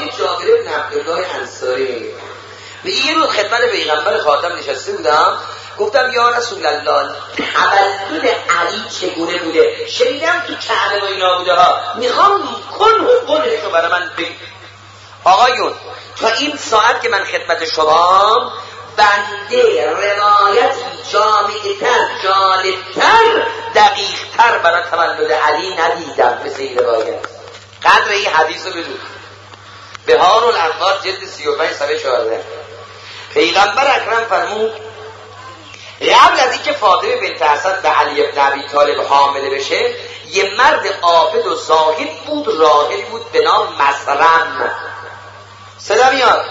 جابر بن عبدالله انصاری به یه روز خدمت پیغمبر خاتم نشسته بودم، گفتم یا رسول الله تولد علی چگونه بوده؟ شنیدم تو کعبه و اینا بوده ها، میخوام قولش رو برای من بگید. آقایون تا این ساعت که من خدمت شما بنده روایتی جامع‌تر، جالبتر، دقیقتر برای تولد علی ندیدم مثل این روایت. قدر این حدیث رو بدون. بهار الانوار جلد 35 صفحه 14. پیغمبر اکرم فرمود قبل از اینکه فاطمه بنت اسد به علی بن ابی طالب حامله بشه، یه مرد عابد و زاهد بود، راهب بود به نام مسرم. صدا میاد؟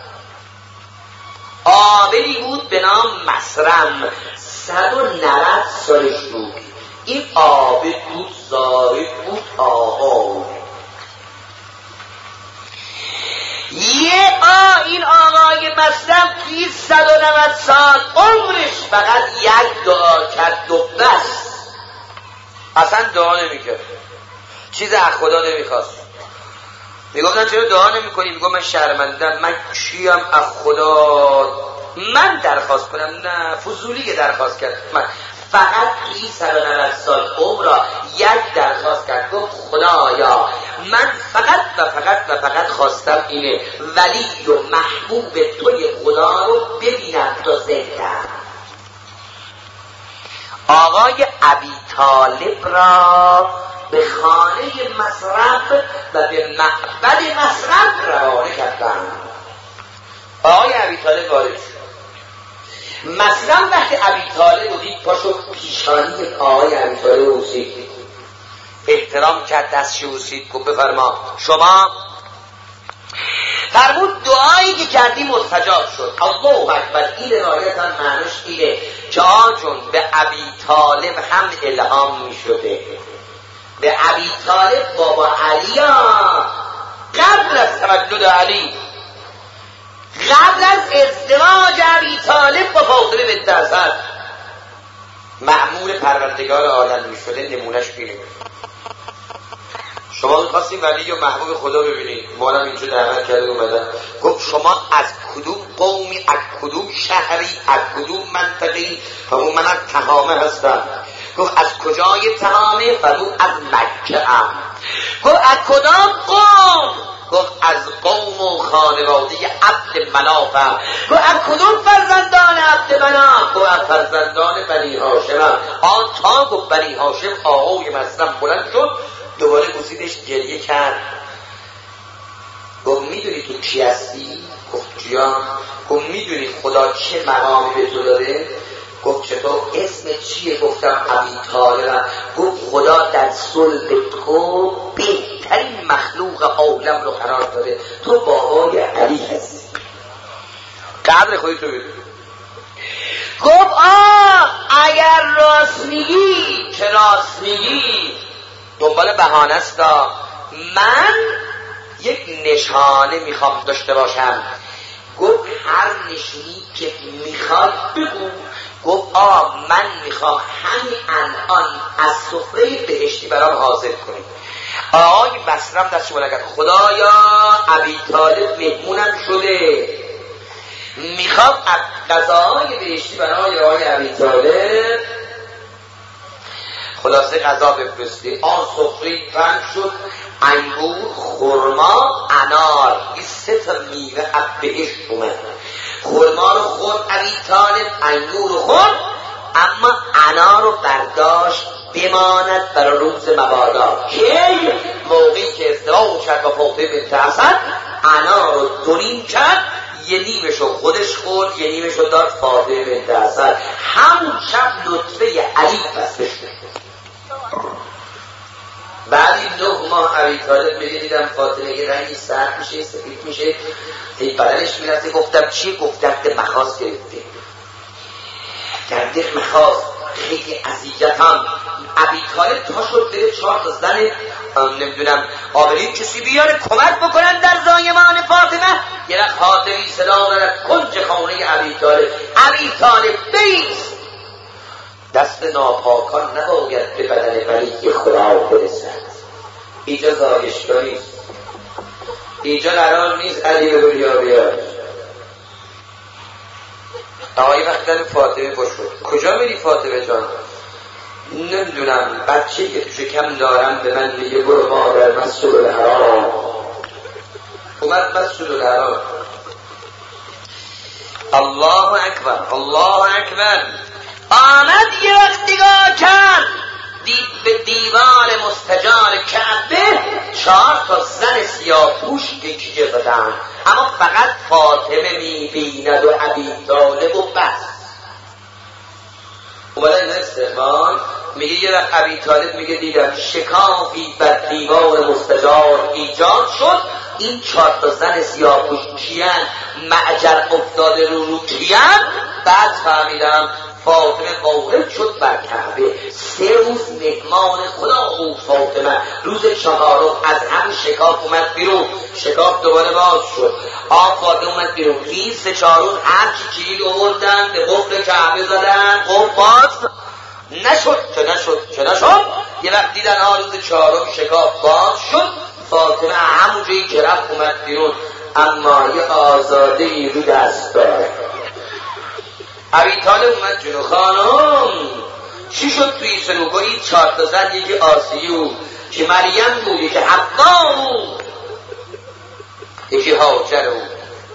عابدی بود به نام مسرم، 190 سالش بود. این عابد بود، زاهد بود، آقا. این آقای مسلم توی 190 سال عمرش فقط یک دعا کرد و بس، اصلا دعا نمیکرد، چیز از خدا نمیخواست. میگفتن چرا دعا نمیکنی؟ میگم من شرمندم، من چیم از خدا من درخواست کنم؟ نه، فضولی که درخواست کرد. من فقط توی 190 سال عمر یک درخواست کرد، گفت خدایا من فقط خواستم اینه ولی و محبوب توی خدا رو ببینم تا زندم. آقای ابی طالب را به خانه مسرب و به معبد مسرب روانه کردند. آقای ابی طالب وارد شد. مسرب وقتی ابی طالب رو دید پاشو پیشانی آقای ابی طالب بوسید، احترام کرد، دستش بوسید، گفت بفرما. شما فرمود دعایی که کردی مستجاب شد. الله اکبر. این روایت هم معنیش اینه که آجون به ابی طالب هم الهام می شده. به ابی طالب بابا علی قبل از تولد علی، قبل از ازدواج ابی طالب با فاطمه بنت اسد مأمور پروردگار عالم می شده. نمونش بینه. شما می‌خواستین ولی و محبوب خدا ببینید، ما هم اینجا دعوت کرده اومدن. گفت شما از کدوم قومی، از کدوم شهری، از کدوم منطقه‌ای؟ فرمود من از تهامه هستم. گفت از کجای تهامه؟ فرمود از مکه ام. گفت از کدام قوم؟ گفت از قوم و خانواده عبد منافم. گفت از کدوم فرزندان عبد مناف؟ گفت از فرزندان بنی هاشم. تا گفت بنی هاشم آقای مسلم بلند شد، دوباره بوسیدش، گریه کرد. گفت میدونی تو کی هستی؟ گفت جیان. گفت میدونی خدا چه مقامی به تو داده؟ گفت چطور؟ اسم چیه؟ گفتم ابی طالب. گفت خدا در صلب تو بهترین مخلوق عالم رو قرار داده، تو بابای علی هستی. قدر خودی تو بدون. گفت اگر راست میگی که راست میگی، دنبال بهانه است. من یک نشانه میخوام داشته باشم. گفت هر نشونی که میخواد بگو. گفت من میخوام همین الان از سفره بهشتی برام حاضر کنی. آقای مسرم دستش بالا کرد، خدایا ابی طالب مهمونم شده، میخوام غذاهای بهشتی برای آقای ابی طالب. خلاصه غذا بفرستی. سفره تنگ شد، انگور، خرما، انار، این 3 تا میوه از بهشت اومد. خرما رو خورد ابی طالب، انگور رو خورد، اما انار رو برداشت بماند برای روز مبادا. که موقعی که ازدواج کرد با فاطمه بنت اسد، انار رو 2 نیم کرد، یه نیمشو خودش خورد، یه نیمشو داد فاطمه بنت اسد. همون شب نطفه علی بسته شد. بعد 9 ماه ابی طالب می‌دیدم فاطمه یه رنگی سرد میشه، سفید میشه، این بدنش میرسه. گفتم چی؟ گفتم که مخاص گرفته، گرده مخاص، خیلی عزیزتم. ابی طالب تا شد بره 4 تا زن نمیدونم آبرین کسی بیاره کمک بکنن در زایمان فاطمه. یه وقت حاضری صدا دارد کنج خانه ابی طالب، ابی طالب بیست. دست ناپاکان نباید به بدن ولی خدا برسد. اینجا زایشگاه نیست، اینجا قرار نیست علی به دنیا بیاد. آقای وقتن فاطمه باشد. کجا میری فاطمه جان؟ نمیدونم، بچه که تو شکم دارم به من میگه برو مادر مسجد الحرام. اومد مسجد الحرام. الله اکبر الله اکبر. آمد یه وقت نگاه کرد، دید به دیوار مستجار کعبه 4 تا زن سیاه‌پوش تکیه زدن، اما فقط فاطمه می‌بیند و ابی طالب و بس. اومدن این استقبال میگه یه وقت ابی طالب میگه دیدم شکافی بر دیوار مستجار ایجاد شد، این 4 تا زن سیاه‌پوش کیان؟ معجر افتاده رو کیان؟ بعد فهمیدم فاطمه وارد شد بر کعبه. 3 روز مهمان خدا بود فاطمه. روز 4 از هم شکاف اومد بیرون، شکاف دوباره باز شد. فاطمه اومد بیرون. این 3-4 روز هر چی کلید آوردن به قفل کعبه زدن، قفل باز نشد. چه نشد؟ یه وقت دیدن روز 4 شکاف باز شد. فاطمه همونجایی که رفت اومد بیرون، اما یه آزاده ای رو دست داره. ابی طالب اومد جلو، خانم چی شد توی سلوگویی 4 تا زن؟ یکی آسیو که مریم بود، یکی حوا بود، یکی هاجر بود.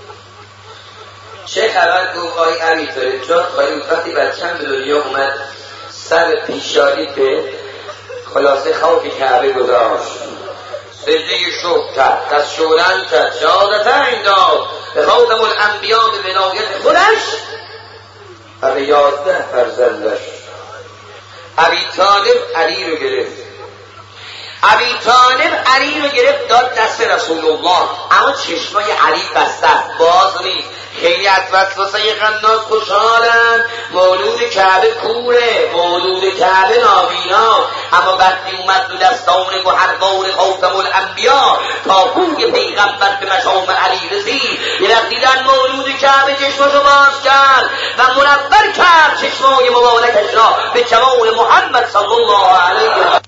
چه خبر؟ گفت آقای ابی طالب جات خالی بود. وقتی بچه‌م به دنیا اومد سر پیشانی به خلاصه خوابی کعبه گذاشت، سجده شکر کرد، دست شورن کرد، شهادتین داد به خاتم الانبیا به ولایت خودش و به 11 فرزندش. ابی طالب علی رو گرفت. ابی طالب علی رو گرفت داد دست رسول الله، اما چشمای علی بسته باز نیست. خیلی از وسوسه قناص خوشحالن، مولود کعبه کوره، مولود کعبه نابینا، اما وقتی اومد دو دستان گوهربار خاتم الانبیا تا بوی پیغمبر به مشام علی رسید، یه وقت دیدن مولود کعبه چشماشو باز کرد و منور کرد چشمای مبارکش را به جمال محمد صلی الله علیه و سلم.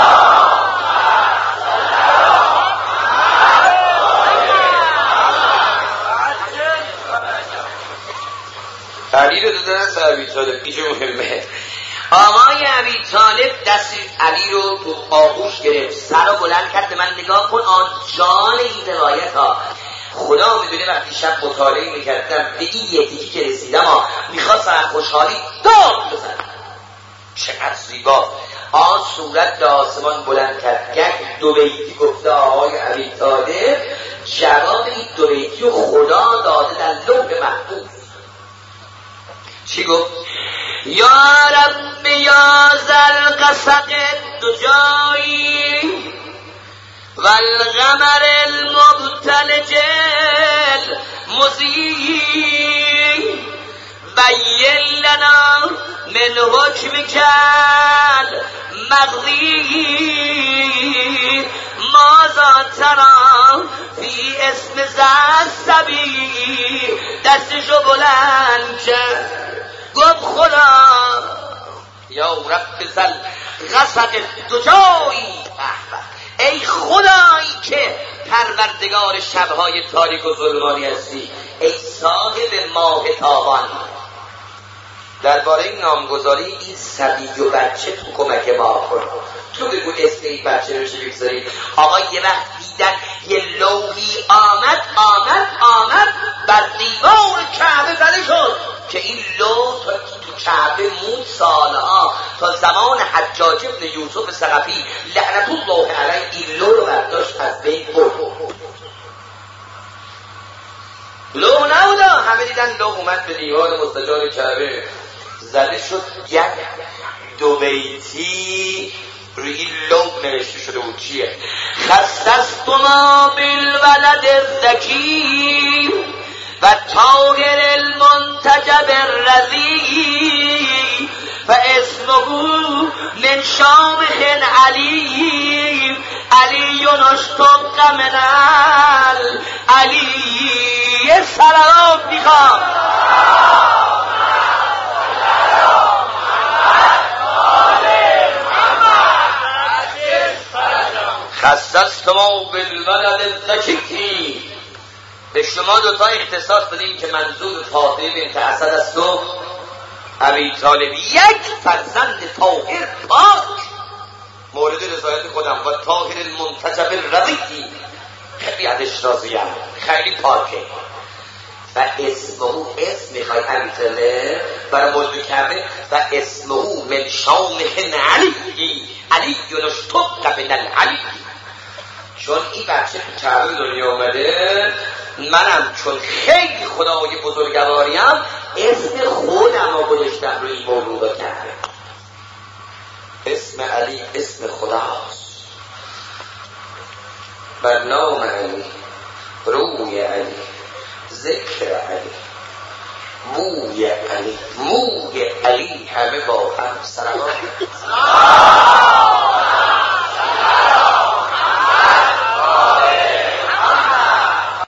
علی رو دادن از ابی طالب. اینجا مهمه. آقای ابی طالب دست علی رو تو آغوش گرفت، سر رو بلند کرد به من نگاه کن. آن جان این روایت ها خدا میدونه. وقتی شب مطالعه میکردم به این یکی که رسیدم میخواستم خوشحالی داد بزنم. چقدر زیبا صورت به آسمان بلند کرد. یک 2 بیتی گفته آقای ابی طالب، جواب این 2 بیتی رو خدا داده در لوح محفوظ. چی گفت؟ یا رب یا ذل قسق الدجایی والقمر المبتلج المضیء بین لنا من حکمک المقضی ماذا ترى فی اسم الصبی. دستشو بلند کرد گفت خدا یا رب ذل قسق الدجایی، ای خدایی که پروردگار شبهای تاریک و ظلمانی هستی، ای صاحب ماه تابان. درباره این نامگذاری این صبی و بچه تو کمک ما کن. تو بگو اسم این بچه رو چه بگذاری. آقا یه وقت دیدن یه لوحی آمد بر دیوار کعبه زده شد که این لوح تو کعبه موند سالها، تا زمان حجاج ابن یوسف ثقفی لعنت الله علیه این لوح رو برداشت از بین برد. لوح نبودا، همه دیدن لوح اومد به دیوار مستجار کعبه زده شد. یک 2 بیتی روی این لوح نوشته شده بود. چیه؟ خصصتما بالولد الذکی و طاهر المنتجب الرضی و اسمه من شامخ علی علی اشتق من علی. سلام میخوام. خصصتما بالولد الذکی شما دوتا اختصاص بدین که منظور فاطمه بنت اسد است و ابی طالب، یک فرزند طاهر پاک مورد رضایت خودم و طاهر المنتجب الرضی، خیلی ازش راضیم، خیلی پاکه. و اسمه، اسم میخوای ابی طالب برای موضوع کرده، و اسمه من شامخ علی، علی اشتق من العلی. چون این بچه تو کعبه دنیا اومده، منم چون خیلی خدای بزرگواریم اسم خودم رو گذاشتم روی این موضوع کرده. اسم علی اسم خداست، بر نام علی، روی علی، ذکر علی، موی علی، موی علی، همه با هم سلام